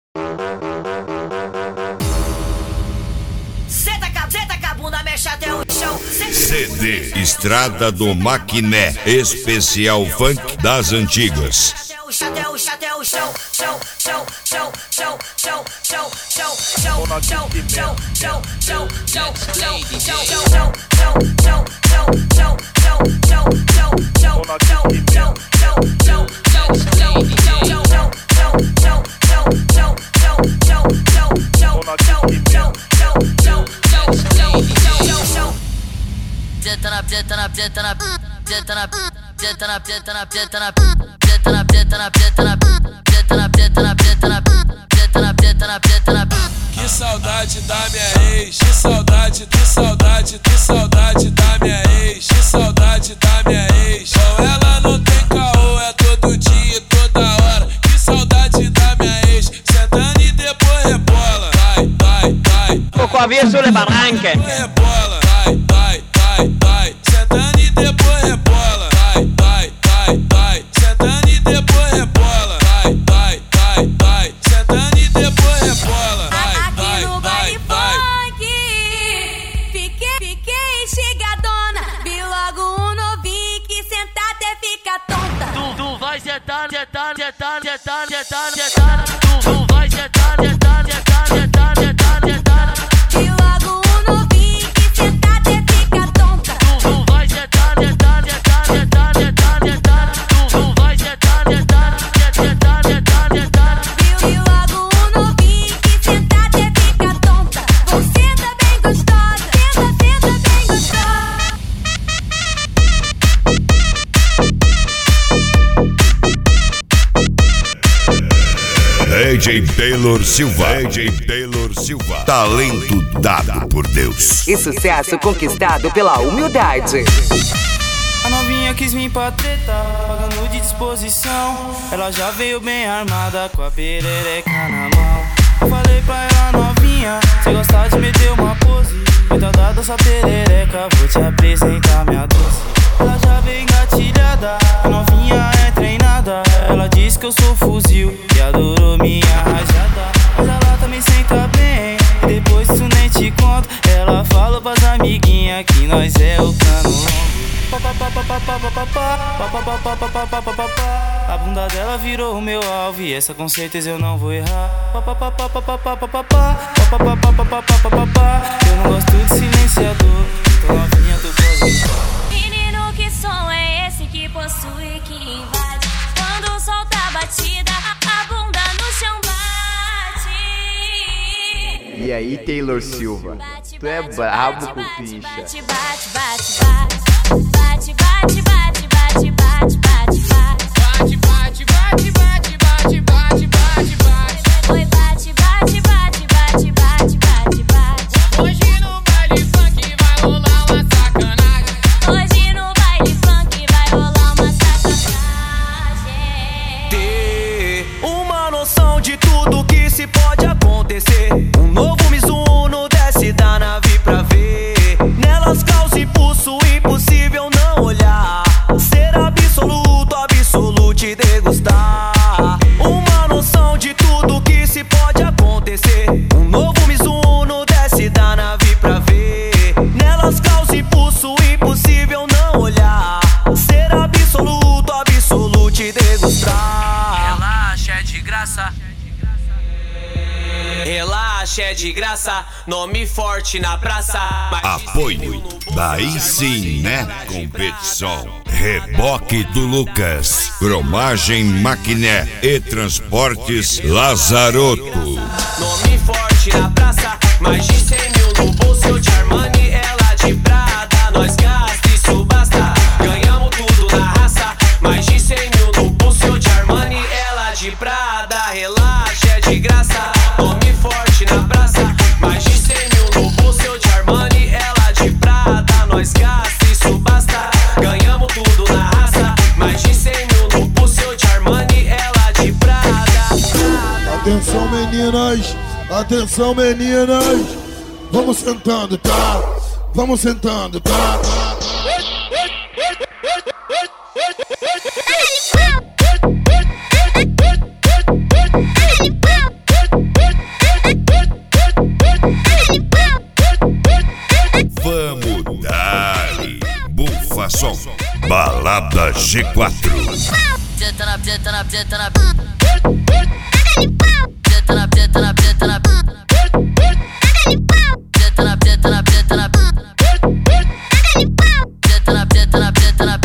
Senta com a bunda, mexe até o chão. CD Estrada do Maquiné, especial funk das antigas. Até o chão. Que saudade da minha ex, que saudade da minha ex, que saudade da minha ex. Com ela não tem caô, é todo dia e toda hora. Que saudade da minha ex, sentando e depois rebola. Vai. Poco avieso le barranque. Rebola, vai. Sentando e depois rebola. Vai. Sentando e depois rebola. Vai. Sentando e depois rebola. Aqui no baile funk, fiquei chegadona. Vi logo um novinho que senta até fica tonta. Tu vai sentar. Tu vai sentar. Vi logo um novinho que senta até fica tonta. Tu vai sentar. Tu vai sentar. Vi logo um novinho que senta até fica tonta. Você tá bem gostosa, senta bem gostosa. DJ Taylor Silva, talento dado por Deus. E sucesso conquistado pela humildade. A novinha quis vir pra treta, pagando de disposição. Ela já veio bem armada, com a perereca na mão. Eu falei pra ela, novinha, cê gosta de meter uma pose. Coitada dessa perereca, vou te apresentar minha doce. Ela já veio engatilhada, a novinha é treinada. Ela diz que eu sou fuzil e adorou minha rajada. Mas ela também senta bem, e depois disso nem te conto. Ela falou pras amiguinhas que nós é o cano longo. A bunda dela virou o meu alvo e essa com certeza eu não vou errar. Eu não gosto de silenciador, então novinha tu pode. Menino, que som é esse que possui, que invade? Quando solta a batida, a bunda no chão bate. E aí, Taylor Silva, tu é brabo com pincha. Oi, bate. Hoje no baile funk vai rolar uma sacanagem. Hoje no baile funk vai rolar uma sacanagem. Ter uma noção de tudo que se pode acontecer. Um novo Mizuno desce da nave pra ver. Nelas causa impulso, impossível não olhar. Ser absoluto e degustar. Uma noção de tudo que se pode acontecer. Um novo Mizuno desce da nave pra ver. Nelas causa impulso, impossível não olhar. Ser absoluto e degustar. Relaxa, é de graça. Relaxa, é de graça, nome forte na praça. Apoio, daí sim, né? Competição. Reboque do Lucas, Cromagem Maquiné e Transportes Lazaroto. Nome forte na praça, mais de 100 mil no bolso de Armani, ela de Prada. Nós gasta, isso basta, ganhamos tudo na raça. Mais de 100 mil no bolso de Armani, ela de Prada. Relaxa, é de graça, nome forte na praça. Mais de 100 mil no bolso de Armani, ela de Prada. Nós gasta, isso basta, ganhamos tudo na raça. Mais de 100 mil no bolso de Armani, ela de Prada. Atenção meninas, vamos sentando, tá? Vamos sentando, tá? Balada G4. Senta na, senta na, senta na. Senta na, senta na, senta na. Senta na, senta na, senta na. Senta na, senta na, senta na.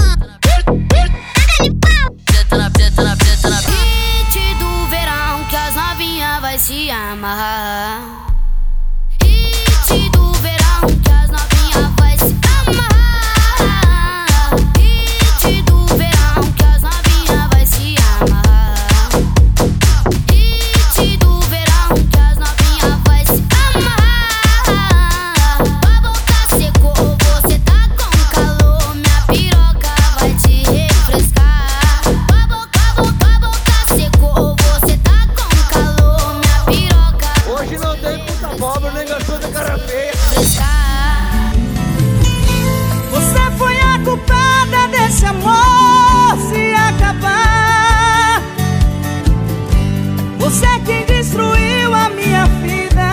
Senta na, senta na, senta na. Hit do verão que as novinhas vai se amarrar. Hit do verão que as novinhas vai se amarrar. Hit do verão que as novinhas vai se amarrar. Hit do verão que as novinhas vai se amarrar. A boca secou, você tá com calor, minha piroca vai te refrescar. A boca secou, você tá com calor, minha piroca. Hoje não tem puta pobre nem gastou de cara feia. Você foi a culpada desse amor se acabar. Você quem destruiu a minha vida.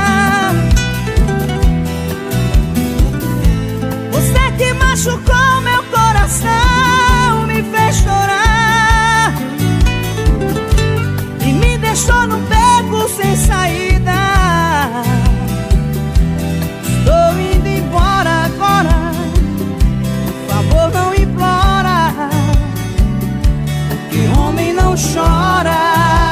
Você que machucou meu coração, me fez chorar e me deixou no beco sem saída. Estou indo embora agora, por favor não implora, que homem não chora.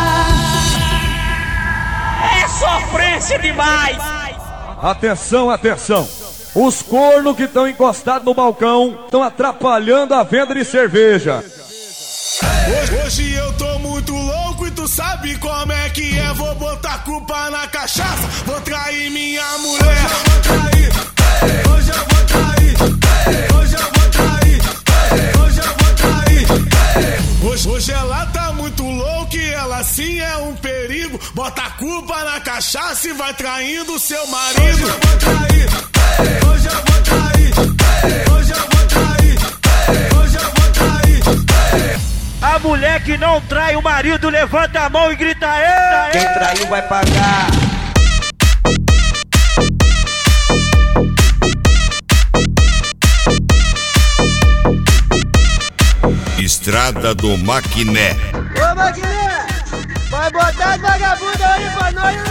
É sofrência demais. Atenção, atenção. Os cornos que estão encostados no balcão estão atrapalhando a venda de cerveja. Hoje eu tô muito louco e tu sabe como é que é. Vou botar culpa na cachaça, vou trair minha mulher. Hoje eu vou trair, hoje eu vou trair, hoje eu vou trair. Hoje ela tá muito louca e ela sim é um perigo. Bota a culpa na cachaça e vai traindo seu marido. Hoje eu vou trair, hoje eu vou trair, hoje eu vou trair, hoje eu vou trair. A mulher que não trai o marido levanta a mão e grita: "Ei!" Quem traiu vai pagar. Estrada do Maquiné. Ô Maquiné, vai botar as vagabundas aí pra nós.